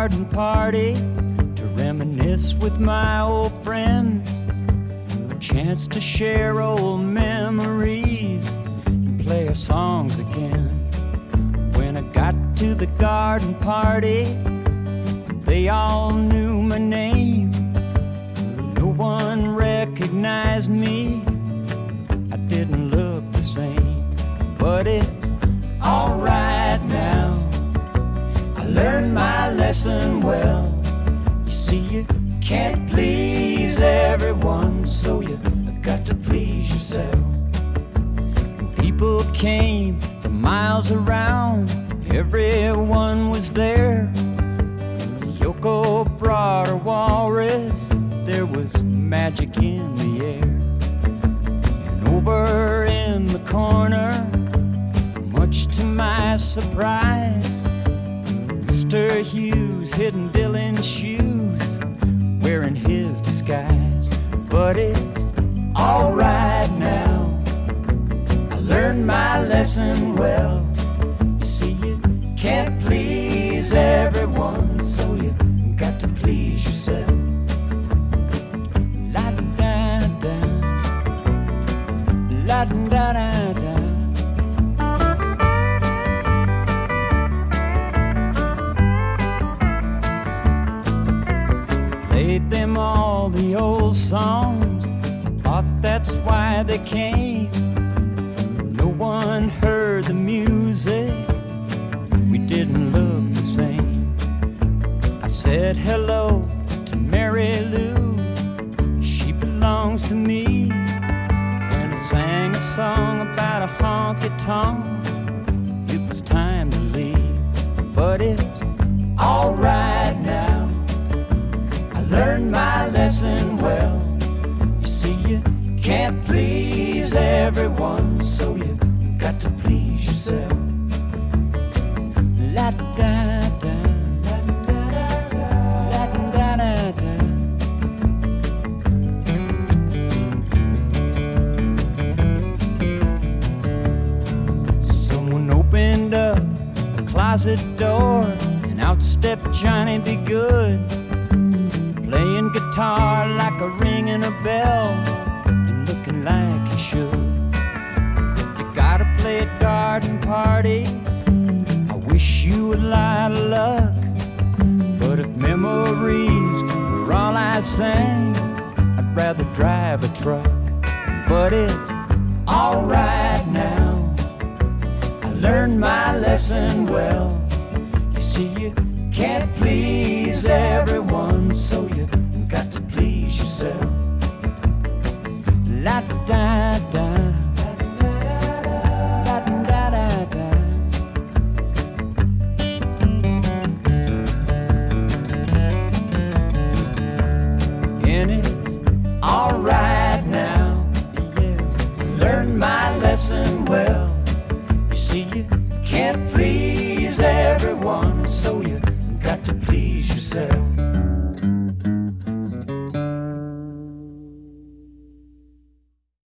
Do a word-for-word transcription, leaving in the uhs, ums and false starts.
garden party to reminisce with my old friends, a chance to share old memories and play our songs again. When I got to the garden party, they all knew my name, but no one recognized me. I didn't look the same, but it's alright now. I learned my lesson well. You see, you can't please everyone, so you got to please yourself. And people came from miles around, everyone was there. Yoko brought her walrus, there was magic in the air. And over in the corner, much to my surprise, Mister Hughes hidden Dylan's shoes, wearing his disguise. But it's alright now, I learned my lesson well. You see, you can't please everyone, so you got to please yourself. La-da-da-da, la-da-da-da. Played them all the old songs, thought that's why they came. No one heard the music, we didn't look the same. I said hello to Mary Lou, she belongs to me. When I sang a song about a honky-tonk, it was time to leave. But it's alright now, I learned my lesson well. You see, you can't please everyone, so you got to please yourself. La-da-da-da, la-da-da-da, la-da-da-da. Someone opened up a closet door, and out stepped Johnny B. Good, playing guitar like a ringing a bell, and looking like he should. You gotta play at garden parties, I wish you a lot of luck. But if memories were all I sang, I'd rather drive a truck. But it's alright now, I learned my lesson well. You see, you can't please everyone,